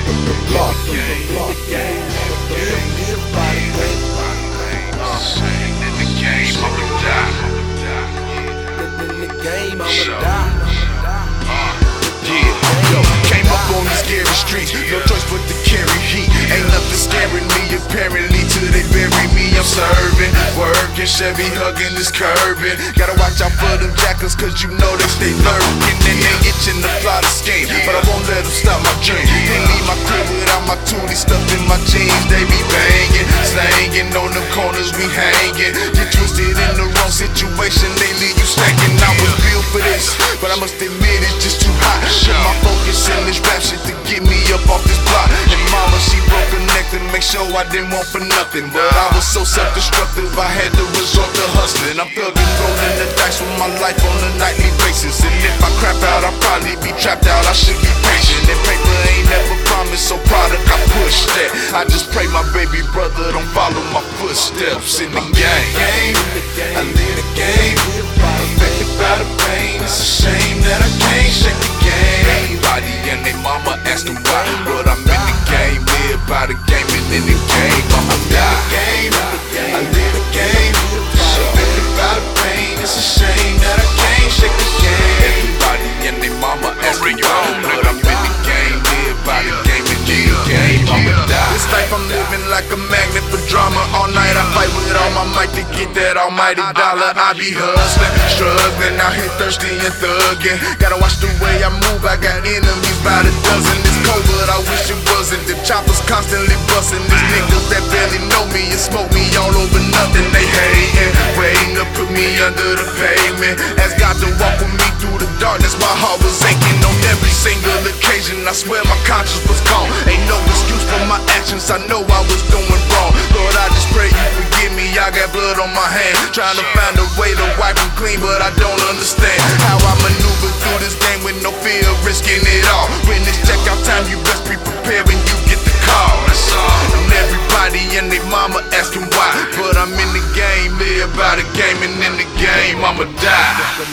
Came up on these scary streets, no choice but to carry heat. Ain't nothing scaring me, apparently, till they bury me. I'm serving, working, Chevy hugging this curbing. Gotta watch out for them jackals, cause you know they stay lurking. And they itching to plot a scheme, but I won't let them stop my dream. They leave my crib without my toolie stuffed in my jeans. They be banging, slanging on the corners, we hanging. Get twisted in the wrong situation, they leave you stankin'. I was built for this, but I must admit it's just too hot. Put my focus in this rap shit to get me up off this block. And mama, she broke her neck to make sure I didn't want for nothing. But I was so self-destructive, I had to resort to hustling. I'm thugging, rolling the dice with my life on a nightly basis. And if I crap out, I'll probably be trapped out. I should be patient. And paper ain't never promised, so product I push that. I just pray my baby brother don't follow my footsteps in the game. I live the game, affected by the pain. It's a shame that I can't shake the game. Everybody and they mama asking why, but I'm in the game, live by the game, and in the game I'ma die. I live the game, affected by the pain. It's a shame that I can't shake the game. Everybody and they mama asking why, but I'm in the game, live by the game, and in the game I'ma die. This life I'm living like a magnet for drama. All night I fight with all my might to get that almighty dollar. I be hustling, struggling, out here thirsty and thugging. Gotta watch the way I move, I got enemies by the dozen. It's cold, but I wish it wasn't. The choppers constantly busting. These niggas that barely know me and smoke me all over nothing. They hating, waiting to put me under the pavement. Ask God to walk with me through the darkness. My heart was aching on every single occasion. I swear my conscience was gone. Ain't no excuse for my actions, I know I was doing wrong. Lord, I just pray you forgive me, I got blood on my hand. Trying to find a way to wipe them clean, but I don't understand how I maneuver through this game with no fear of risking it all. When it's checkout time, you best be prepared when you get the call. That's all. And everybody and they mama asking why, but I'm in the game, live by the game, and in the game I'ma die.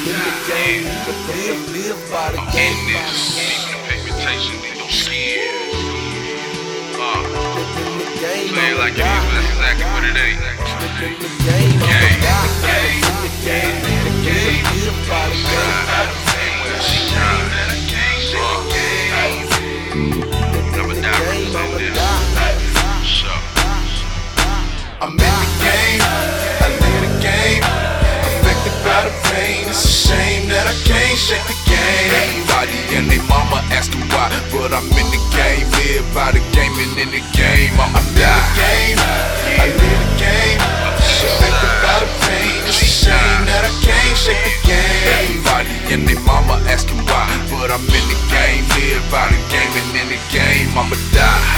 I'm in this, need no reputation, need no skin. Play it like it is, but that's exactly what it ain't. I'm in the game, I live the game, affected by the pain. It's a shame that I can't shake the game. Everybody and they mama asking why, but I'm in the game, live by the game, and in the game I'ma die. I live the game, affected by the pain. It's a shame that I can't shake the game. Everybody and they mama asking why, but I'm in the game, live by the game, and in the game I'ma die.